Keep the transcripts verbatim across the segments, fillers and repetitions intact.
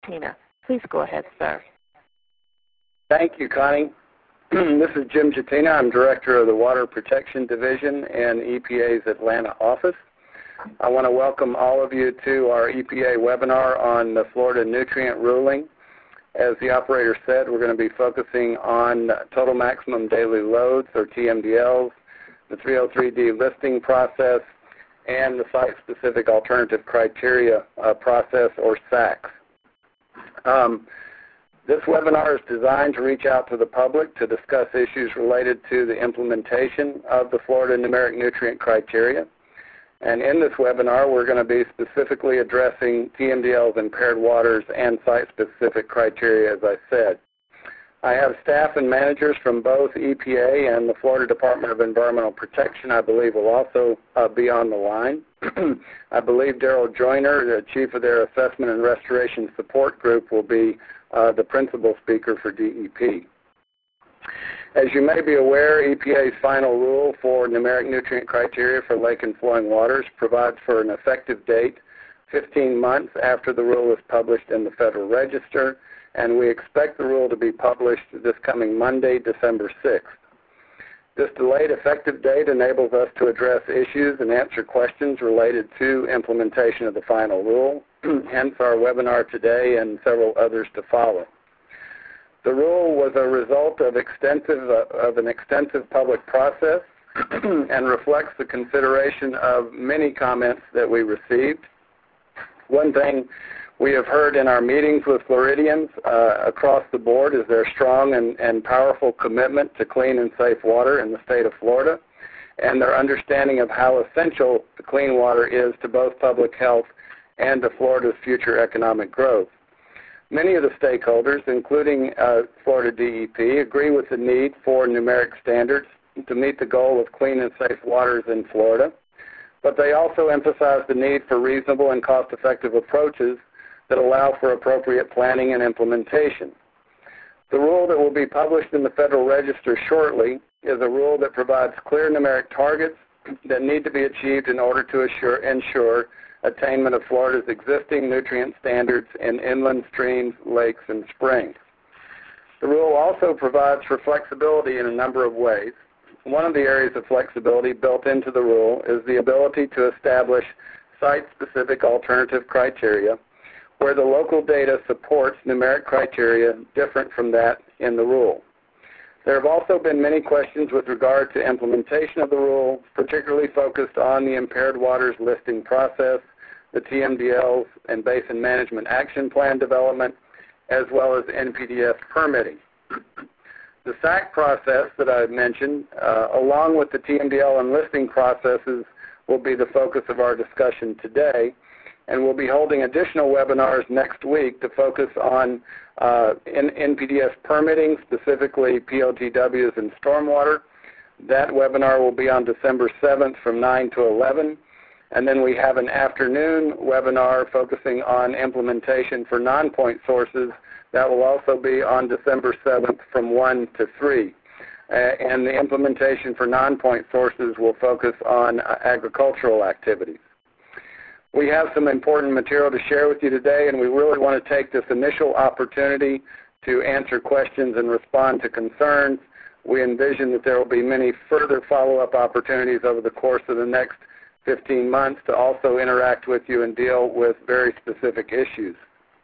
Jetina. Please go ahead, sir. Thank you, Connie. This is Jim Jetina. I'm Director of the Water Protection Division in E P A's Atlanta office. I want to welcome all of you to our E P A webinar on the Florida nutrient ruling. As the operator said, we're going to be focusing on total maximum daily loads, or T M D Ls, the three oh three D listing process, and the site-specific alternative criteria uh, process, or S A Cs. Um, this webinar is designed to reach out to the public to discuss issues related to the implementation of the Florida numeric nutrient criteria. And in this webinar, we're going to be specifically addressing T M D Ls, impaired waters, and site-specific criteria, as I said. I have staff and managers from both E P A and the Florida Department of Environmental Protection, I believe, will also uh, be on the line. I believe Daryl Joyner, the chief of their Assessment and Restoration Support Group, will be uh, the principal speaker for D E P. As you may be aware, E P A's final rule for numeric nutrient criteria for lake and flowing waters provides for an effective date fifteen months after the rule is published in the Federal Register, and we expect the rule to be published this coming Monday, December sixth. This delayed effective date enables us to address issues and answer questions related to implementation of the final rule, hence our webinar today and several others to follow. The rule was a result of, extensive, uh, of an extensive public process and reflects the consideration of many comments that we received. One thing we have heard in our meetings with Floridians uh, across the board is their strong and, and powerful commitment to clean and safe water in the state of Florida, and their understanding of how essential the clean water is to both public health and to Florida's future economic growth. Many of the stakeholders, including uh, Florida D E P, agree with the need for numeric standards to meet the goal of clean and safe waters in Florida, but they also emphasize the need for reasonable and cost-effective approaches that allow for appropriate planning and implementation. The rule that will be published in the Federal Register shortly is a rule that provides clear numeric targets that need to be achieved in order to assure, ensure attainment of Florida's existing nutrient standards in inland streams, lakes, and springs. The rule also provides for flexibility in a number of ways. One of the areas of flexibility built into the rule is the ability to establish site-specific alternative criteria where the local data supports numeric criteria different from that in the rule. There have also been many questions with regard to implementation of the rule, particularly focused on the impaired waters listing process, the T M D Ls and Basin Management Action Plan development, as well as N P D S permitting. The S A C process that I mentioned, uh, along with the T M D L and listing processes, will be the focus of our discussion today, and we'll be holding additional webinars next week to focus on uh, N P D S permitting, specifically P O T Ws and stormwater. That webinar will be on December seventh from nine to eleven. And then we have an afternoon webinar focusing on implementation for non-point sources. That will also be on December seventh from one to three. Uh, and the implementation for non-point sources will focus on uh, agricultural activities. We have some important material to share with you today, and we really want to take this initial opportunity to answer questions and respond to concerns. We envision that there will be many further follow-up opportunities over the course of the next fifteen months to also interact with you and deal with very specific issues.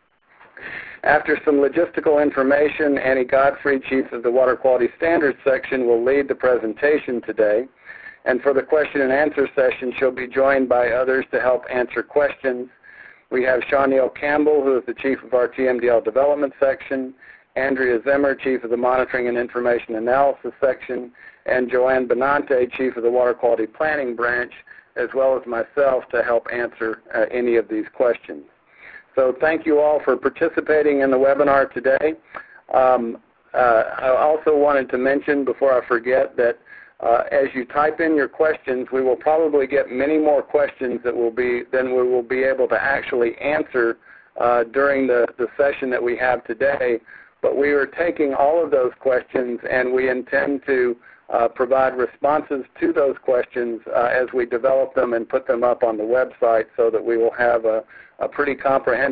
After some logistical information, Annie Godfrey, Chief of the Water Quality Standards section, will lead the presentation today. And for the question and answer session, she'll be joined by others to help answer questions. We have Shawneel Campbell, who is the Chief of our T M D L Development section, Andrea Zimmer, Chief of the Monitoring and Information Analysis section, and Joanne Benante, Chief of the Water Quality Planning branch, as well as myself, to help answer uh, any of these questions. So thank you all for participating in the webinar today. Um, uh, I also wanted to mention, before I forget, that uh, as you type in your questions, we will probably get many more questions that will be, than we will be able to actually answer uh, during the, the session that we have today. But we are taking all of those questions, and we intend to Uh, provide responses to those questions uh, as we develop them and put them up on the website, so that we will have a, a pretty comprehensive